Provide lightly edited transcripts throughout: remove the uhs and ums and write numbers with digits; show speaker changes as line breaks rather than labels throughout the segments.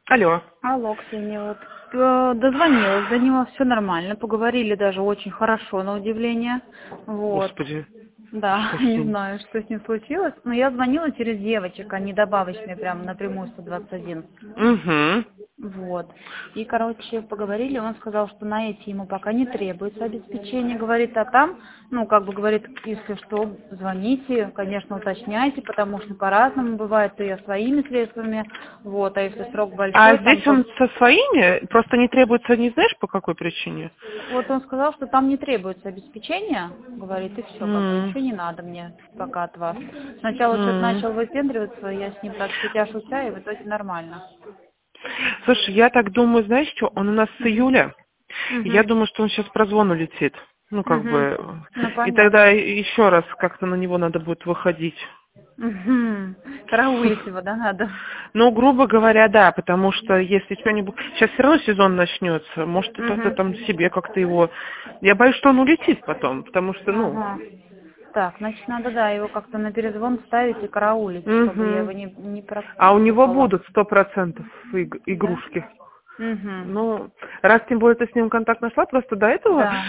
Алло.
Алло, Ксения, вот дозвонилась, до него все нормально, поговорили даже очень хорошо, на удивление, вот.
Господи,
Да,
что с
не
ним?
знаю, что с ним случилось, но я звонила через девочек, а не добавочные, прям напрямую 121.
Угу.
Вот. И, короче, поговорили, он сказал, что на эти ему пока не требуется обеспечение, говорит, а там, ну, как бы говорит, если что, звоните, конечно, уточняйте, потому что по-разному бывает, то я своими средствами, вот, а если срок
А
большой, там,
здесь
то...
он со своими? Просто не требуется, не знаешь, по какой причине?
Вот он сказал, что там не требуется обеспечение, говорит, и все, как бы
М,
ничего не надо мне пока от вас. Сначала что-то
м.
начал выпендриваться, я с ним так шутя, и в итоге нормально.
Слушай, я так думаю, знаешь что, он у нас с
Угу.
июля. Я
Угу.
думаю, что он сейчас про звон улетит. Ну, как
Угу.
бы.
Ну,
И тогда
понятно.
еще раз как-то на него надо будет выходить.
Угу. Караулить его, да, надо?
Ну, грубо говоря, да, потому что если что-нибудь... Сейчас все равно сезон начнется, может, ты тогда
Угу.
там себе как-то его... Я боюсь, что он улетит потом, потому что, ну...
Ага. Так, значит, надо, да, его как-то на перезвон ставить и караулить, чтобы я его
Мгм.
не
А у него
профукала.
будут 100%
Да?
игрушки.
Угу.
Ну, раз тем более ты с ним контакт нашла, просто до этого
Да.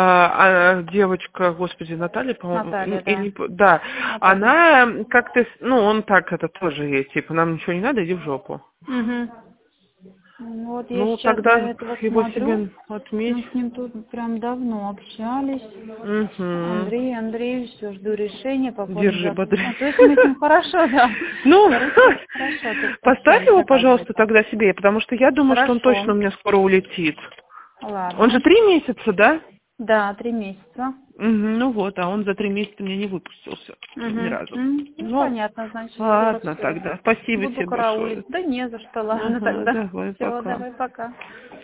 девочка, господи, Наталья, по-моему,
Наталья,
и
да.
да,
Наташа.
она как-то, ну, он так это тоже ей, типа, нам ничего не надо, иди в жопу.
Угу. Вот я
Ну,
сейчас для
тогда
этого
его
смотрю.
себе отметь.
Мы с ним тут прям давно общались.
Угу.
Андрей, все, жду решения по поводу
Держи,
завтра.
бодрей.
Ну, то есть мы с ним хорошо, да.
Ну,
Короче, хорошо тут
поставь
общались,
его, пожалуйста,
оказывается.
тогда себе, потому что я думаю, что он точно
Хорошо.
у меня скоро улетит. Он же
Ладно.
3 месяца, да?
Да, 3 месяца.
Мгм, ну вот, а он за 3 месяца мне не выпустился ни
Угу.
разу.
Ну,
Ну,
понятно, значит, тогда
ладно
все.
тогда. Спасибо
Буду
тебе
караулить.
большое.
Да не за что, ладно
Ага,
тогда.
давай,
Все,
пока.
давай, пока.